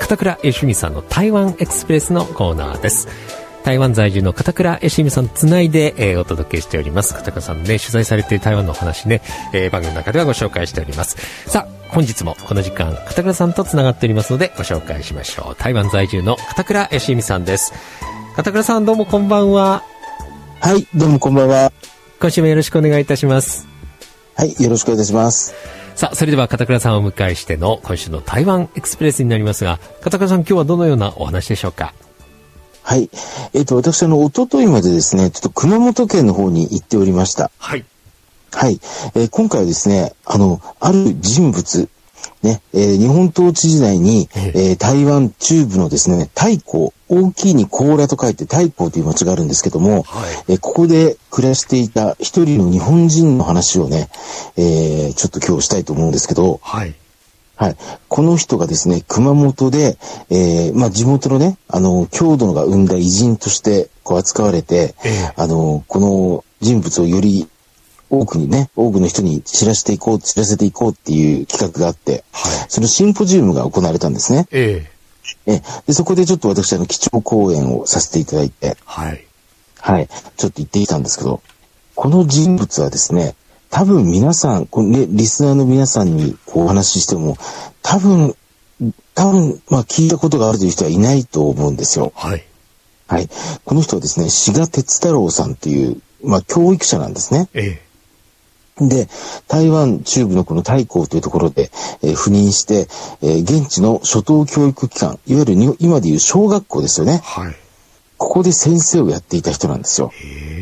片倉義美さんの台湾エクスプレスのコーナーです。台湾在住の片倉義美さんつないで、お届けしております。片倉さんね、取材されている台湾のお話ね、番組の中ではご紹介しております。さあ、本日もこの時間片倉さんとつながっておりますのでご紹介しましょう。台湾在住の片倉義美さんです。片倉さん、どうもこんばんは。 はい、どうもこんばんは。 今週もよろしくお願いいたします。 はい、よろしくお願いします。 さあ、それでは片倉さんをお迎えしての今週の台湾エクスプレスになりますが、片倉さん、今日はどのようなお話でしょうか？ はい。私一昨日までですね、ちょっと熊本県の方に行っておりました。 はい。 はい。今回はですね、ある人物、ね、日本統治時代に、台湾中部のですね、太閤、大きいに甲羅と書いて太閤という町があるんですけども、はい、ここで暮らしていた一人の日本人の話をね、ちょっと今日したいと思うんですけど、 はい。 はい。この人がですね、熊本で、地元のね、郷土が生んだ偉人として、扱われて、この人物をより多くの人に知らせていこうっていう企画があって、はい、そのシンポジウムが行われたんですね。で、そこでちょっと私、基調講演をさせていただいて、はい。はい。ちょっと行ってきたんですけど、この人物はですね、多分皆さん、リスナーの皆さんにお話ししても、多分、聞いたことがあるという人はいないと思うんですよ。はい。はい。この人はですね、志賀哲太郎さんという、教育者なんですね。で、台湾中部のこの太閤というところで、赴任して、現地の初等教育機関、いわゆる今でいう小学校ですよね。はい。ここで先生をやっていた人なんですよ。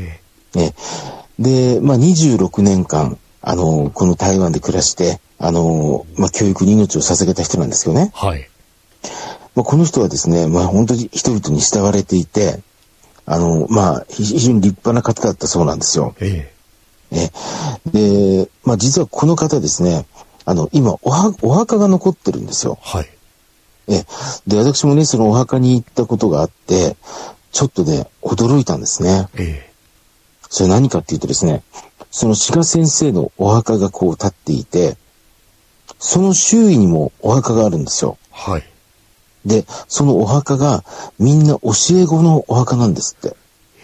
で、26年間、この台湾で暮らして、教育に命を捧げた人なんですよね。はい。この人はですね、本当に人々に慕われていて、非常に立派な方だったそうなんですよ。で、実はこの方ですね、今お墓が残ってるんですよ。はい。で、私もね、そのお墓に行ったことがあって、ちょっとね、驚いたんですね。それ何かっていうとですね、その志賀先生のお墓が立っていて、その周囲にもお墓があるんですよ。はい。で、そのお墓がみんな教え子のお墓なんですって。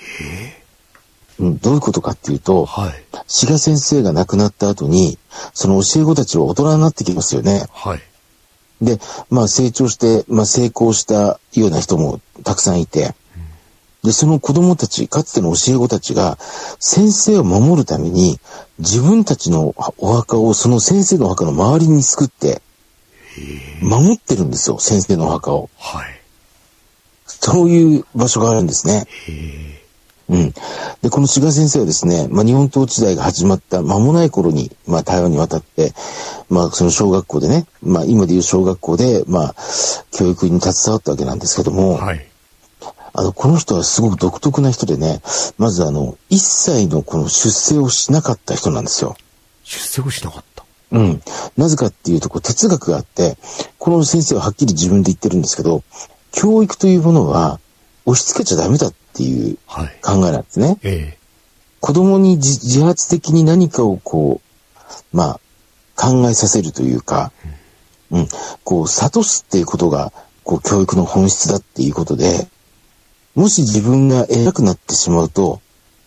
どういうことかっていうと、はい、志賀先生が亡くなった後に、その教え子たちは大人になってきますよね。はい。で、成長して、成功したような人もたくさんいて、で、その子供たち、かつての教え子たちが、先生を守るために、自分たちのお墓をその先生のお墓の周りに作って、守ってるんですよ、先生のお墓を。はい。そういう場所があるんですね。で、この志賀先生はですね、日本統治時代が始まった間もない頃に、台湾に渡って、その小学校でね、今でいう小学校で、教育に携わったわけなんですけども、はい。この人はすごく独特な人でね、まず一切のこの出世をしなかった人なんですよ。 出世をしなかった？ なぜかっていうと、哲学があって、この先生ははっきり自分で言ってるんですけど、教育というものは押し付けちゃダメだっていう考えなんですね。子供に自発的に何かを考えさせるというか、諭すっていうことが、教育の本質だっていうことで、もし自分が偉くなってしまうと、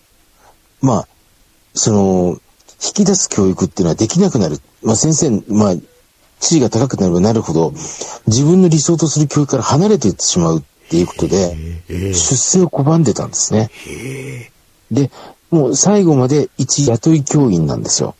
引き出す教育っていうのはできなくなる。先生、地位が高くなればなるほど、自分の理想とする教育から離れていってしまうっていうことで、出世を拒んでたんですね。で、もう最後まで一雇い教員なんですよ。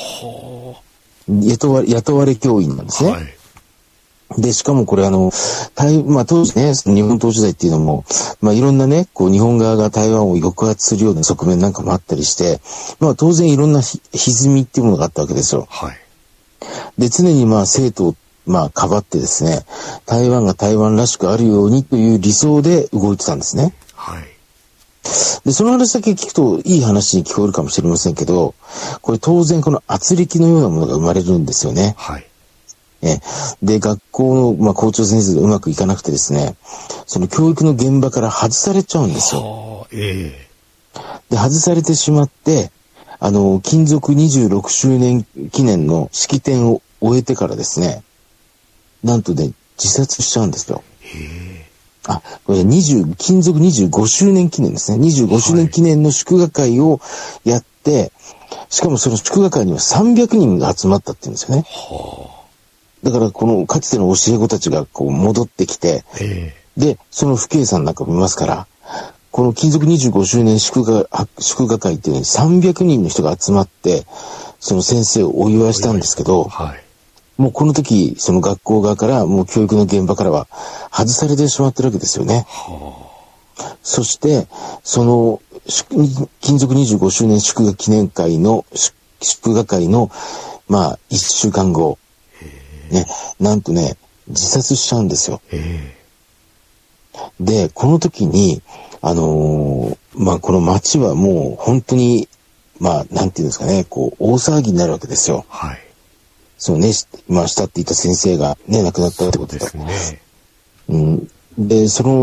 雇われ教員なんですね。はい。で、しかもこれ当時ね、日本統治時代っていうのも、いろんなね、日本側が台湾を抑圧するような側面なんかもあったりして、当然いろんな歪みっていうものがあったわけですよ。はい。で、常に生徒をかばってですね、台湾が台湾らしくあるようにという理想で動いてたんですね。はい。で、その話だけ聞くといい話に聞こえるかもしれませんけど、これ当然この圧力のようなものが生まれるんですよね。はい。で、学校の、校長先生がうまくいかなくてですね、その教育の現場から外されちゃうんですよ。で、外されてしまって、勤続26周年記念の式典を終えてからですね、なんとね、 自殺しちゃうんですよ。これ勤続25周年記念ですね。25周年記念の祝賀会をやって、しかもその祝賀会には300人が集まったって言うんですよね。だからこのかつての教え子たちがこう戻ってきて、で、その父兄さんなんかもいますから、この勤続25周年祝賀会っていうのに300人の人が集まって、その先生をお祝いしたんですけど、もうこの時、その学校側から、もう教育の現場からは外されてしまってるわけですよね。そして、その、勤続25周年祝賀記念会の、祝賀会の、1週間後、ね、なんとね、自殺しちゃうんですよ。で、この時に、この町はもう本当に、なんていうんですかね、こう、大騒ぎになるわけですよ。そうね、慕っていた先生がね、亡くなったってことですね。で、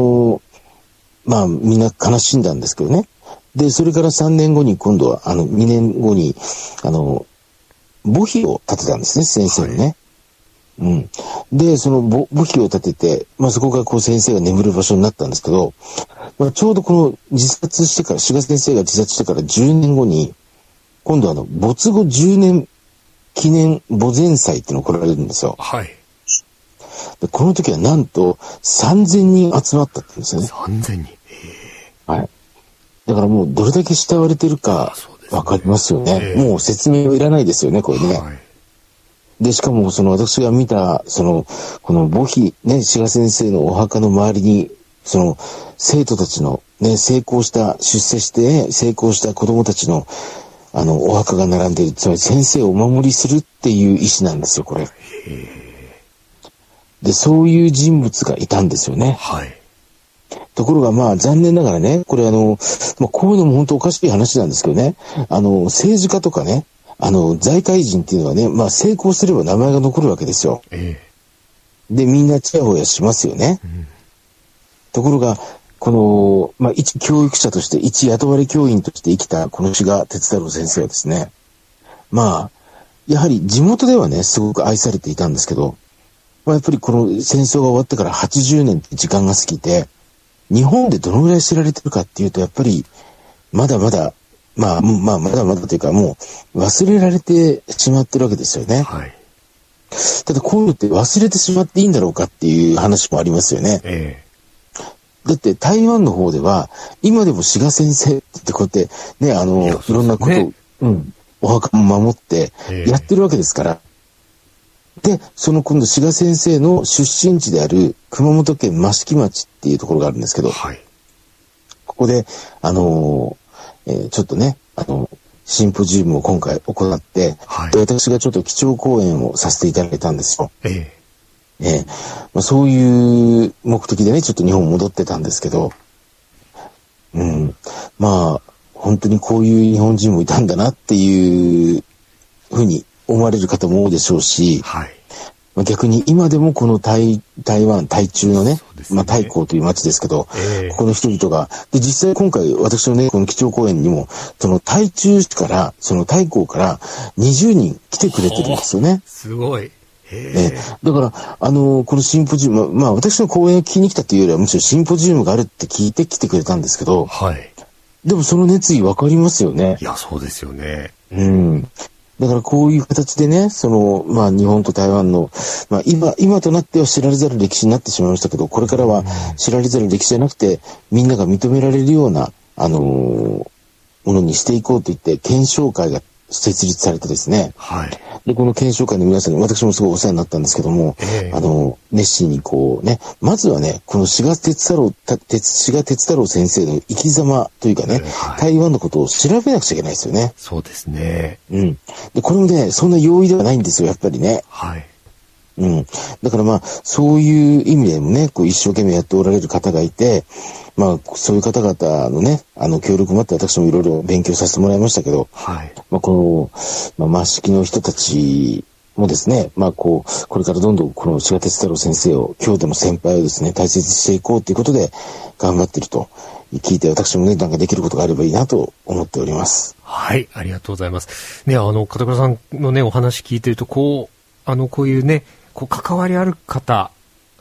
みんな悲しんだんですけどね。で、それから3年後に今度は、2年後に、墓碑を建てたんですね、先生にね。で、その墓碑を建てて、そこがこう先生が眠る場所になったんですけど、ちょうどこの自殺してから、志賀先生が自殺してから10年後に、今度没後10年記念墓前祭っていうのが来られるんですよ。でこの時はなんと3000人集まったって言うんですよね。 3000人。 だからもうどれだけ慕われてるかわかりますよね。もう説明はいらないですよね、これね。で、しかも私が見た、この墓碑、ね、志賀先生のお墓の周りに、生徒たちのね、出世して成功した子供たちのお墓が並んでいる。つまり先生をお守りするっていう意思なんですよ、これ。で、そういう人物がいたんですよね。ところが残念ながらね、これこういうのも本当おかしい話なんですけどね、政治家とかね、財界人っていうのはね、成功すれば名前が残るわけですよ。で、みんなチヤホヤしますよね。ところが、この、一教育者として、一雇われ教員として生きたこの志賀哲太郎先生はですね、やはり地元ではね、すごく愛されていたんですけど、やっぱりこの戦争が終わってから80年って時間が過ぎて、日本でどのぐらい知られてるかっていうと、やっぱり、まだまだ、まだまだというか、もう忘れられてしまってるわけですよね。ただこういうのって忘れてしまっていいんだろうかっていう話もありますよね。だって台湾の方では今でも志賀先生ってこうやってね、いろんなことを、お墓も守ってやってるわけですから。で、今度志賀先生の出身地である熊本県益城町っていうところがあるんですけど、ここでちょっとね、シンポジウムを今回行って、で私がちょっと基調講演をさせていただいたんですよ。そういう目的でね、ちょっと日本戻ってたんですけど、本当にこういう日本人もいたんだなっていうふうに思われる方も多いでしょうし、逆に今でもこの台湾、台中のね、台港という町ですけど、ここの人々が、で、実際今回私のね、この基調講演にも、台中から、台港から20人来てくれてるんですよね。 すごい。 だから、このシンポジウム、私の講演を聞きに来たというよりは、むしろシンポジウムがあるって聞いて来てくれたんですけど、でもその熱意わかりますよね。 いや、そうですよね。 だからこういう形でね、日本と台湾の、今となっては知られざる歴史になってしまいましたけど、これからは知られざる歴史じゃなくて、みんなが認められるような、ものにしていこうといって、検証会が設立されてですね。で、この検証会の皆さんに、私もすごいお世話になったんですけども、熱心にこうね、まずはね、この志賀哲太郎先生の生き様というかね、台湾のことを調べなくちゃいけないですよね。 そうですね。 で、これもね、そんな容易ではないんですよ、やっぱりね。だからそういう意味でもね、一生懸命やっておられる方がいて、そういう方々のね、協力もあって私もいろいろ勉強させてもらいましたけど、この、益城の人たちもですね、これからどんどんこの志賀哲太郎先生を、郷土の先輩をですね、大切にしていこうということで頑張っていると聞いて、私もね、なんかできることがあればいいなと思っております。 ありがとうございます。ね、片倉さんのね、お話聞いてると、こういうね、関わりある方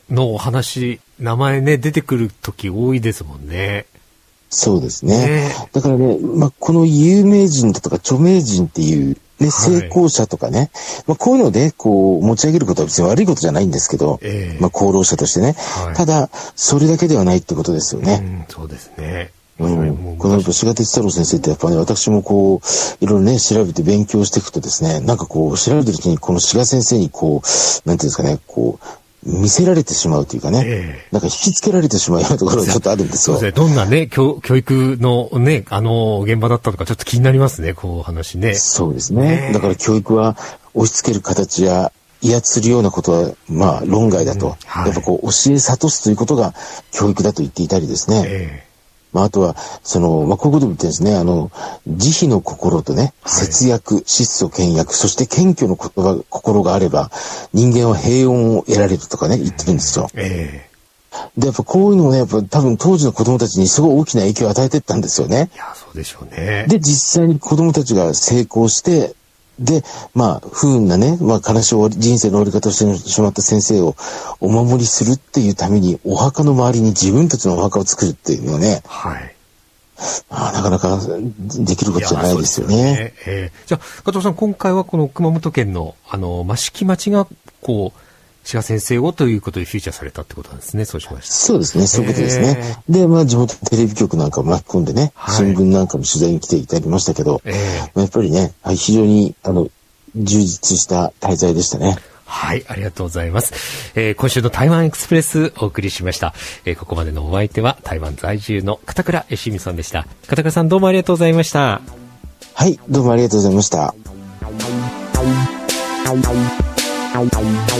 のお話、名前ね、出てくる時多いですもんね。 そうですね。だからね、この有名人だとか著名人っていうね、成功者とかね、こういうので、持ち上げることは別に悪いことじゃないんですけど、功労者としてね、ただ、それだけではないってことですよね。 そうですね。 この志賀哲太郎先生ってやっぱね、私もいろいろね、調べて勉強していくとですね、なんか調べてるうちにこの志賀先生になんていうんですかね、見せられてしまうというかね、なんか引きつけられてしまうようなところがちょっとあるんですよ。 そうですね。どんなね、教育のね、現場だったとかちょっと気になりますね、話ね。 そうですね。だから教育は押し付ける形や威圧するようなことは、論外だと。やっぱ教え諭すということが教育だと言っていたりですね。あとは、こういうことも言ってるんですね。慈悲の心とね、節約、質素倹約、そして謙虚の心があれば、人間は平穏を得られるとかね、言ってるんですよ。で、やっぱこういうのをね、やっぱ多分当時の子供たちにすごい大きな影響を与えていったんですよね。 いや、そうでしょうね。 で、実際に子供たちが成功して、で、不運なね、悲しい人生の終わり方をしてしまった先生をお守りするっていうために、お墓の周りに自分たちのお墓を作るっていうのはね、なかなかできることじゃないですよね。 じゃあ、加藤さん、今回はこの熊本県の、益城町が、志賀先生をということでフィーチャーされたってことなんですね。そうしました。 そうですね。そういうことですね。で、地元テレビ局なんかを巻き込んでね、新聞なんかも取材に来ていただきましたけど、やっぱりね、非常に、充実した滞在でしたね。 はい、ありがとうございます。今週の台湾エクスプレスお送りしました。ここまでのお相手は台湾在住の片倉恵美さんでした。片倉さん、どうもありがとうございました。 はい、どうもありがとうございました。